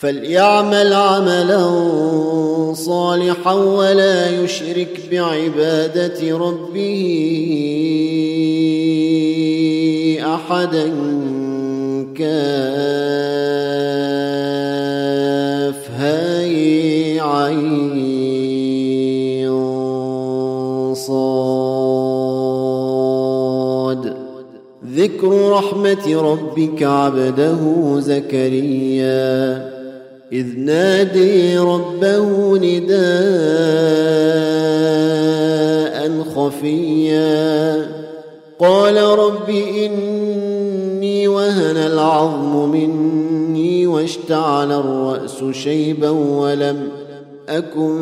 فليعمل عملا صالحا ولا يشرك بعبادة ربه أحدا. كافها صاد. ذكر رحمة ربك عبده زكريا إذ نادي ربه نداء خفيا قال رب إني وهن العظم مني واشتعل الرأس شيبا ولم أكن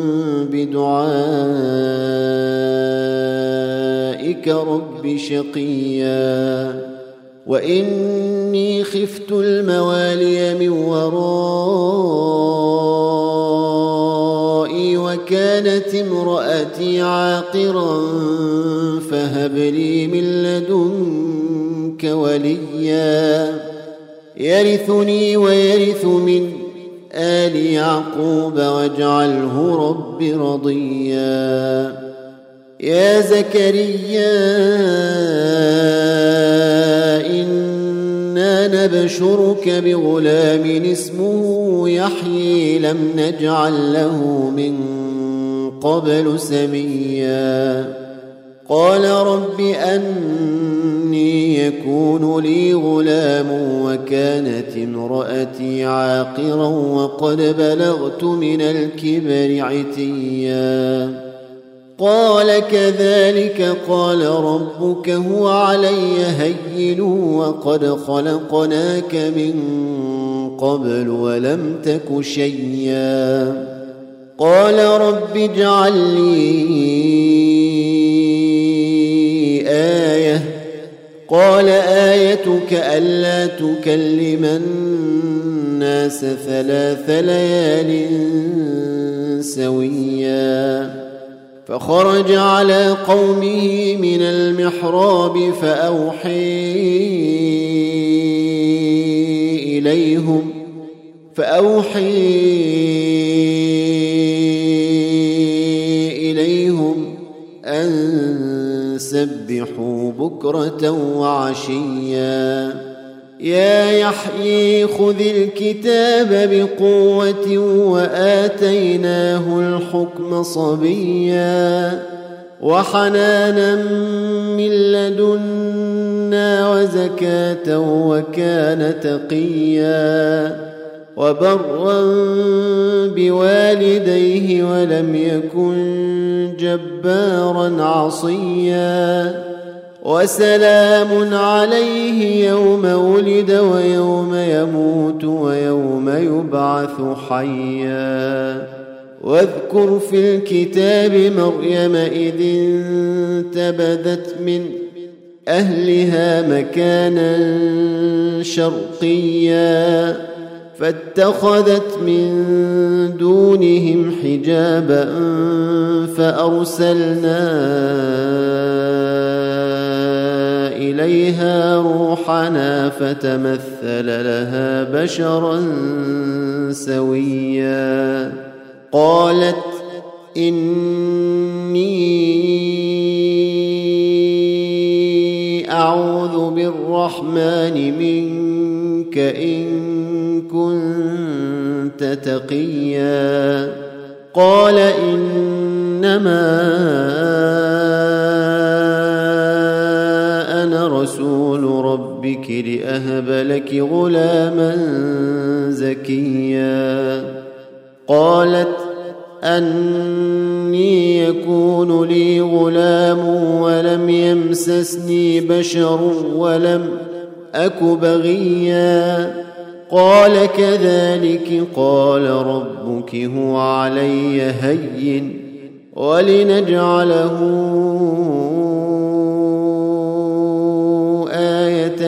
بدعائك رب شقيا وإني خفت الموالي من ورائي وكانت امرأتي عاقرا فهب لي من لدنك وليا يرثني ويرث من آل يعقوب واجعله رب رضيا. يا زكريا إنا نبشرك بغلام اسمه يحيى لم نجعل له من قبل سميا قال رب أني يكون لي غلام وكانت امرأتي عاقرا وقد بلغت من الكبر عتيا قال كذلك قال ربك هو علي هين وقد خلقناك من قبل ولم تك شيئا قال رب اجعل لي آية قال آيتك ألا تكلم الناس 3 ليال سويا فخرج على قومه من المحراب فأوحي إليهم أن سبحوا بكرة وعشيا يا يحيى خذ الكتاب بقوة وآتيناه الحكم صبيا وحنانا من لدنا وزكاة وكان تقيا وبرا بوالديه ولم يكن جبارا عصيا وسلام عليه يوم ولد ويوم يموت ويوم يبعث حيا واذكر في الكتاب مريم إذ انتبذت من أهلها مكانا شرقيا فاتخذت من دونهم حجابا فأرسلنا إليها روحنا فتمثل لها بشرا سويا قالت إني أعوذ بالرحمن منك إن كنت تقيا قال إنما أنا رسول ربك لأهب لك غلاما زكيا قالت أني يكون لي غلام ولم يمسسني بشر ولم أك بغيا قال كذلك قال ربك هو علي هين ولنجعله آية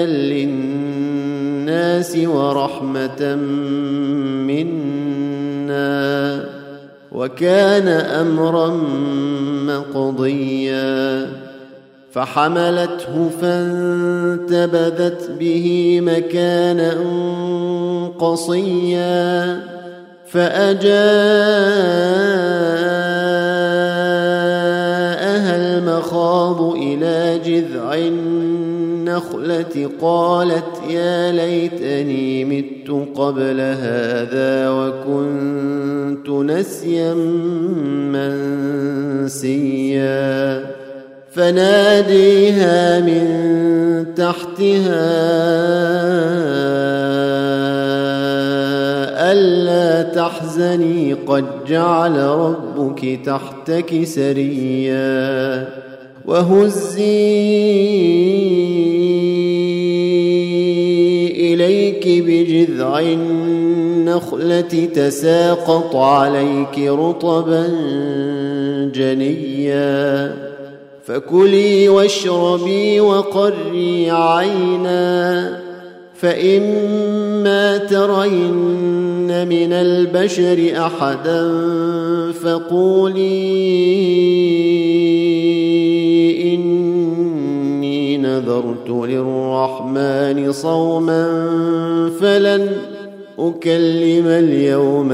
للناس ورحمة منا وكان أمرا مقضيا فحملته فانتبذت به مكانا قصيا فأجاءها المخاض إلى جذع النخلة قالت يا ليتني مت قبل هذا وكنت نسيا منسيا فناديها من تحتها ألا تحزني قد جعل ربك تحتك سريا وهزي إليك بجذع النخلة تساقط عليك رطبا جنيا فكلي واشربي وقري عينا فإما ترين من البشر أحدا فقولي إني نذرت للرحمن صوما فلن أكلم اليوم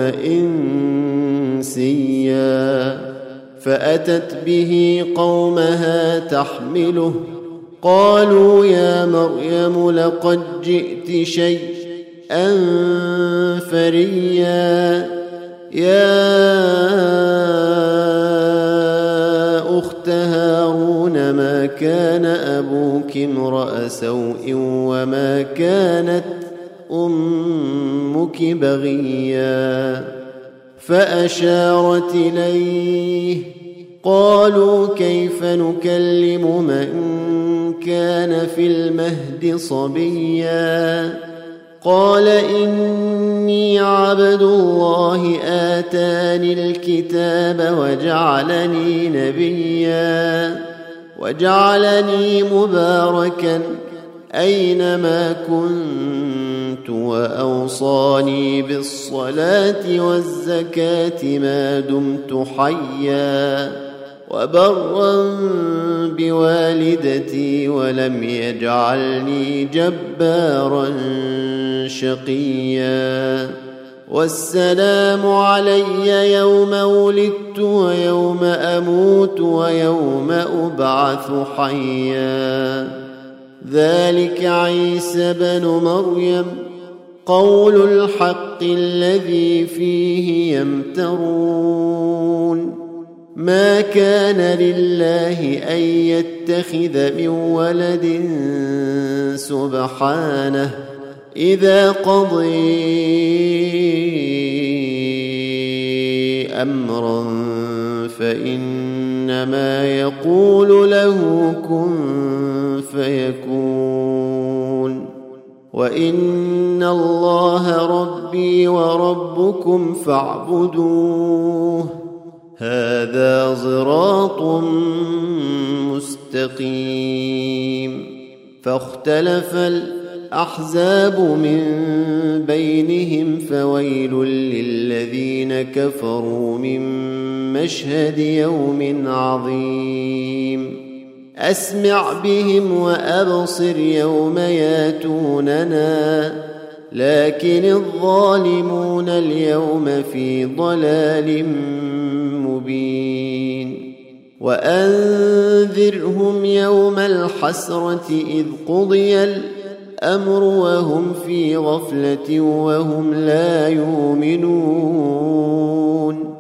إنسيا فأتت به قومها تحمله قالوا يا مريم لقد جئت شيئا فريا يا أخت هارون ما كان أبوك امرأ سوء وما كانت أمك بغيا فأشارت إليه قالوا كيف نكلم من كان في المهد صبيا قال إني عبد الله آتاني الكتاب وجعلني نبيا وجعلني مباركا أينما كنت وأوصاني بالصلاة والزكاة ما دمت حيا وبرا بوالدتي ولم يجعلني جبارا شقيا والسلام علي يوم ولدت ويوم أموت ويوم أبعث حيا ذلك عيسى بن مريم قول الحق الذي فيه يمترون ما كان لله أن يتخذ من ولد سبحانه إذا قضي أمرا فإنما يقول له كن فيكون وإن الله ربي وربكم فاعبدوه هذا صراط مستقيم فاختلف الأحزاب من بينهم فويل للذين كفروا من مشهد يوم عظيم أسمع بهم وأبصر يوم ياتوننا لكن الظالمون اليوم في ضلال مبين وأنذرهم يوم الحسرة إذ قضي الأمر وهم في غفلة وهم لا يؤمنون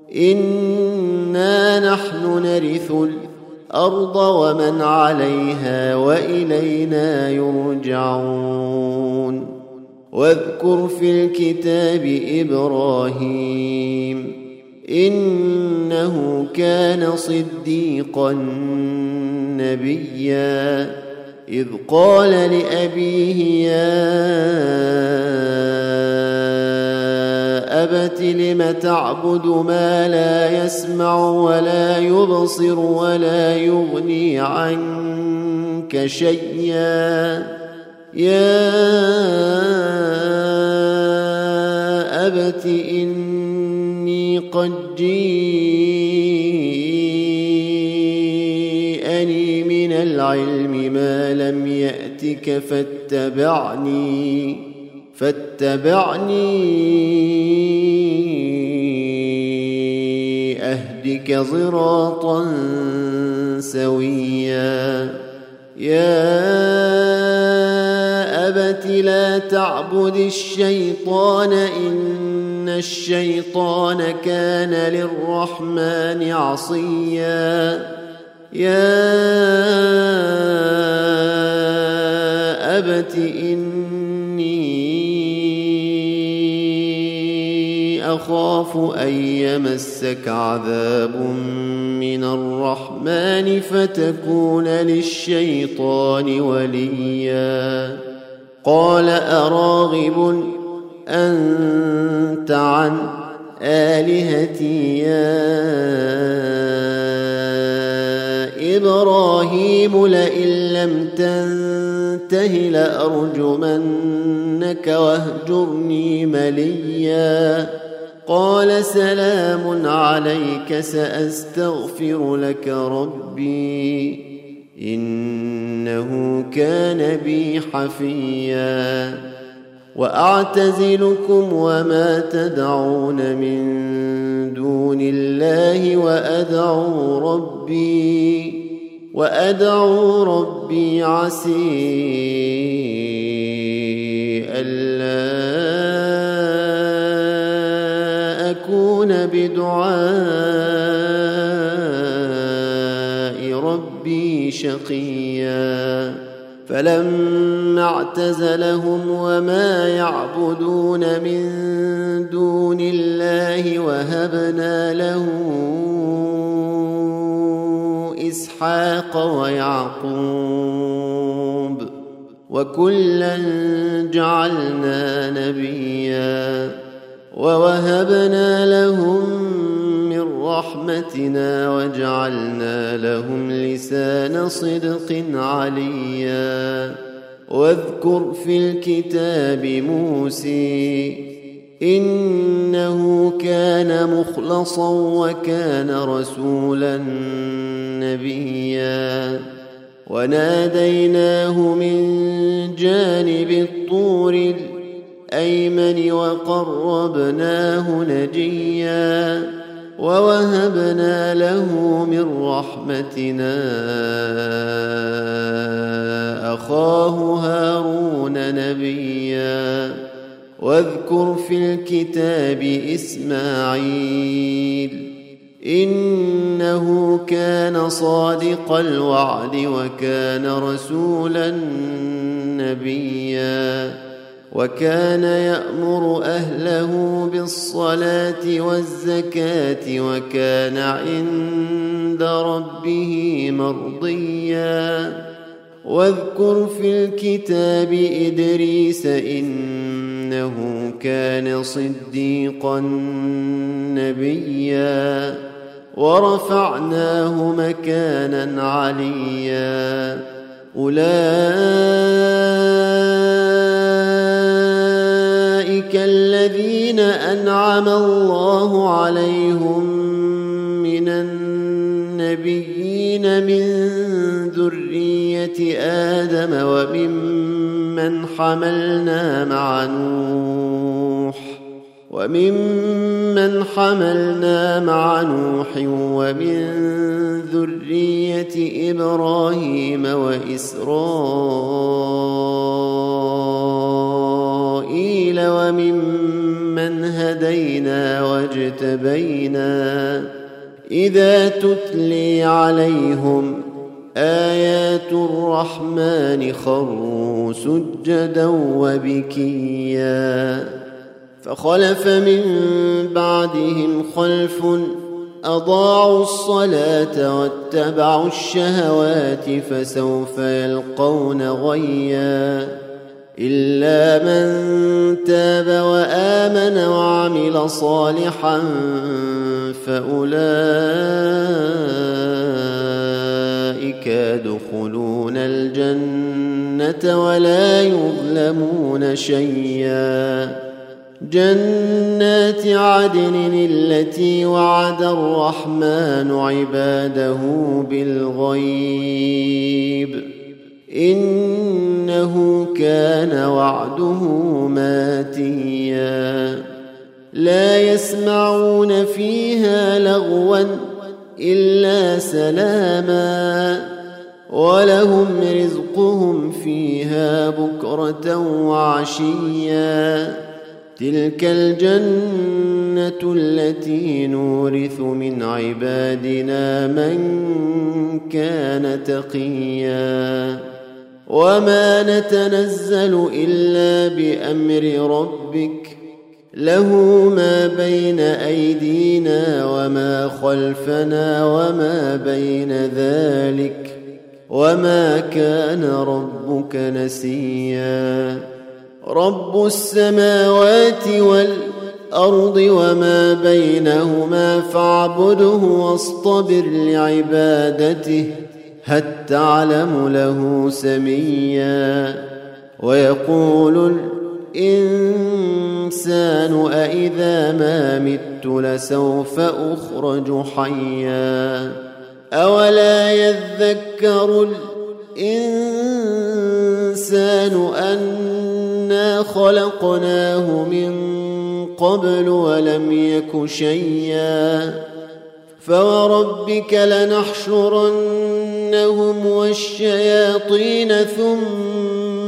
إنا نحن نرث الأرض ومن عليها وإلينا يرجعون واذكر في الكتاب إبراهيم إنه كان صديقا نبيا إذ قال لأبيه يا أبت لم تعبد ما لا يسمع ولا يبصر ولا يغني عنك شيئا يا أبت إني قد جئني من العلم ما لم يأتك فاتبعني أهدك صراطا سويا يا أبت لا تعبد الشيطان إن الشيطان كان للرحمن عصيا يا أبت إني أخاف أن يمسك عذاب من الرحمن فتكون للشيطان وليا قال أراغب أنت عن آلهتي يا إبراهيم لئن لم تنته لأرجمنك واهجرني مليا قال سلام عليك سأستغفر لك ربي إنه كان بي حفيا وأعتزلكم وما تدعون من دون الله وأدعو ربي عسي ألا أكون بدعاء ربي شقيا فلما اعتزلهم وما يعبدون من دون الله وهبنا له إسحاق ويعقوب وكلا جعلنا نبيا ووهبنا لهم من رحمتنا وجعلنا لهم لسان صدق عليا واذكر في الكتاب موسى إنه كان مخلصا وكان رسولا نبيا وناديناه من جانب الطور الأيمن وقربناه نجيا ووهبنا له من رحمتنا أخاه هارون نبيا واذكر في الكتاب إسماعيل إنه كان صادق الوعد وكان رسولا نبيا وكان يأمر أهله بالصلاة والزكاة وكان عند ربه مرضيا واذكر في الكتاب إدريس إنه كان صديقا نبيا ورفعناه مكانا عليا أولئك الذين أنعم الله عليهم من النبيين من ذرية آدم وممن حملنا مع نوح ومن ذرية إبراهيم وإسرائيل وممن هدينا واجتبينا إذا تتلي عليهم آيات الرحمن خروا سجدا وبكيا فخلف من بعدهم خلف أضاعوا الصلاة واتبعوا الشهوات فسوف يلقون غيا إلا من تاب وآمن وعمل صالحا فأولئك يدخلون الجنة ولا يظلمون شيئا جنات عدن التي وعد الرحمن عباده بالغيب إنه كان وعده ماتيا لا يسمعون فيها لغوا إلا سلاما ولهم رزقهم فيها بكرة وعشيا تلك الجنة التي نورث من عبادنا من كان تقيا وما نتنزل إلا بأمر ربك له ما بين أيدينا وما خلفنا وما بين ذلك وما كان ربك نسيا رب السماوات والأرض وما بينهما فاعبده واصطبر لعبادته هل تعلم له سميا ويقول الإنسان أإذا ما مت لسوف أخرج حيا أولا يذكر الإنسان أنا خلقناه من قبل ولم يك شيئا فوربك لنحشرنهم والشياطين ثم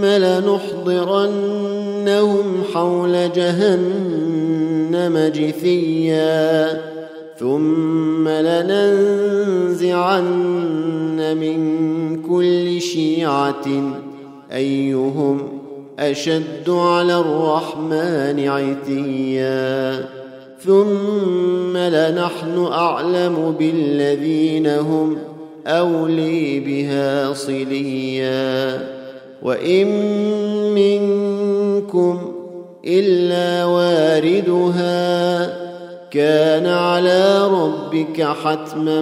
لنحضرنهم حول جهنم جثيا ثم لننزعن من كل شيعة أيهم أشد على الرحمن عتيا ثم لنحن أعلم بالذين هم أولي بها صليا وإن منكم إلا واردها كان على ربك حتما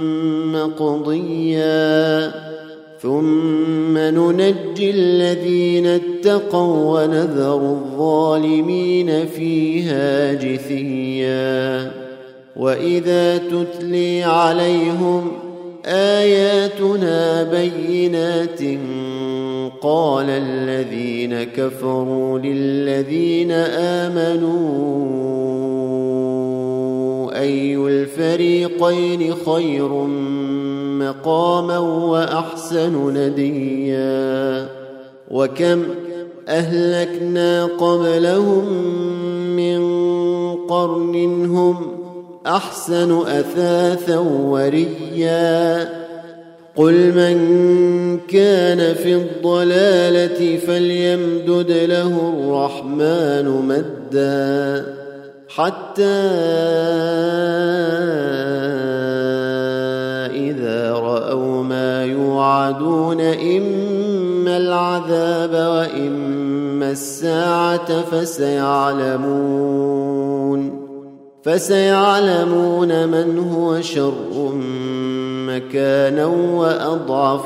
مقضيا ثم ننجي الذين اتقوا ونذر الظالمين فيها جثيا وإذا تتلي عليهم آياتنا بينات قال الذين كفروا للذين آمنوا أي الفريقين خير مقاما وأحسن نديا وكم أهلكنا قبلهم من قرن هم أحسن أثاثا وريا قل من كان في الضلالة فليمدد له الرحمن مدا حتى إذا رأوا ما يوعدون إما العذاب وإما الساعة فسيعلمون من هو شر مكانا وأضعف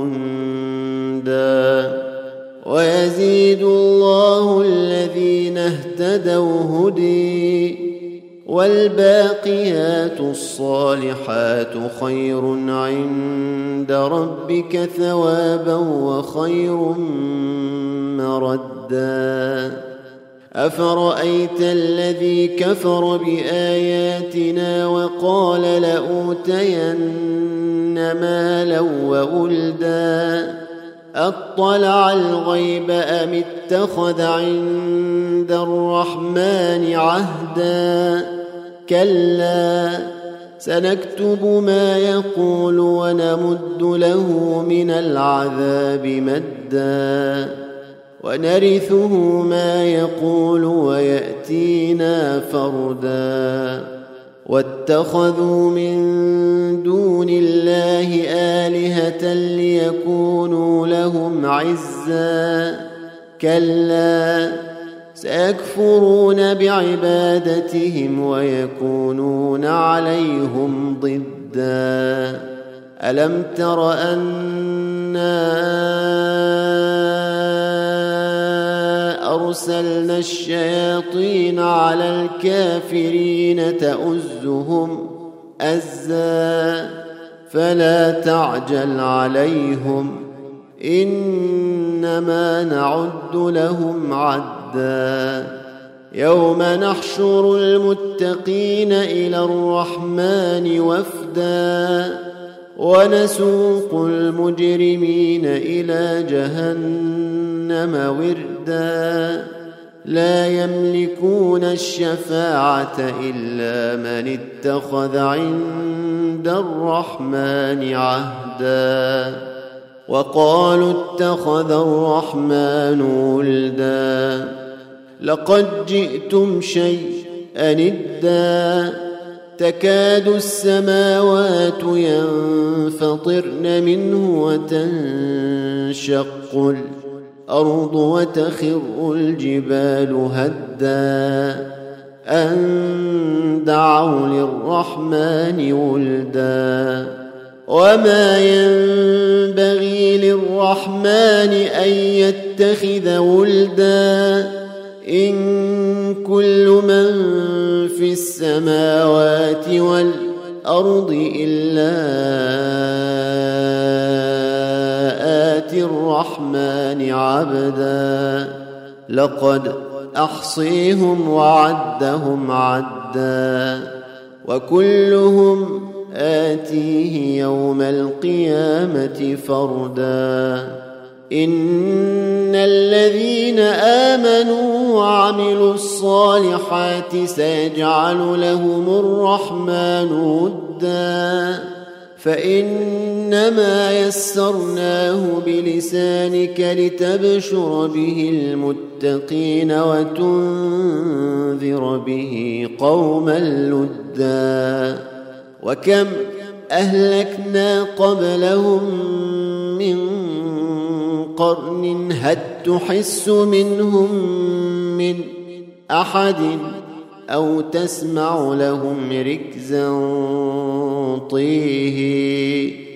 جندا ويزيد الله الذين اهتدوا هدي والباقيات الصالحات خير عند ربك ثوابا وخير مردا أفرأيت الذي كفر بآياتنا وقال لأوتين مالا وولدا أطلع الغيب أم اتخذ عند الرحمن عهدا كلا سنكتب ما يقول ونمد له من العذاب مدا ونرثه ما يقول ويأتينا فردا واتخذوا من دون الله آلهة ليكونوا لهم عزا كلا سيكفرون بعبادتهم ويكونون عليهم ضدا ألم تر أنا أرسلنا الشياطين على الكافرين تؤزهم أزا فلا تعجل عليهم إنما نعد لهم عدا يوم نحشر المتقين إلى الرحمن وفدا ونسوق المجرمين إلى جهنم وردا لا يملكون الشفاعة إلا من اتخذ عند الرحمن عهدا وقالوا اتخذ الرحمن ولدا لقد جئتم شيئا إدا تكاد السماوات ينفطرن منه وتنشق الأرض وتخر الجبال هدا أن دعوا للرحمن ولدا وما ينبغي للرحمن أن يتخذ ولدا إن كل من في السماوات والأرض إلا آتي الرحمن عبدا لقد أحصيهم وعدهم عدا وكلهم آتيه يوم القيامة فردا إن الذين آمنوا وعملوا الصالحات سيجعل لهم الرحمن ودا فإنما يسرناه بلسانك لتبشر به المتقين وتنذر به قوما لدا وكم أهلكنا قبلهم من قرن هل تحس منهم من أحد أو تسمع لهم ركزا طيه